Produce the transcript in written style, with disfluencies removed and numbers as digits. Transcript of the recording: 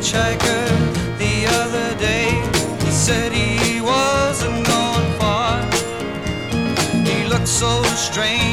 hitchhiker the other day. He said he wasn't going far. He looked so strange.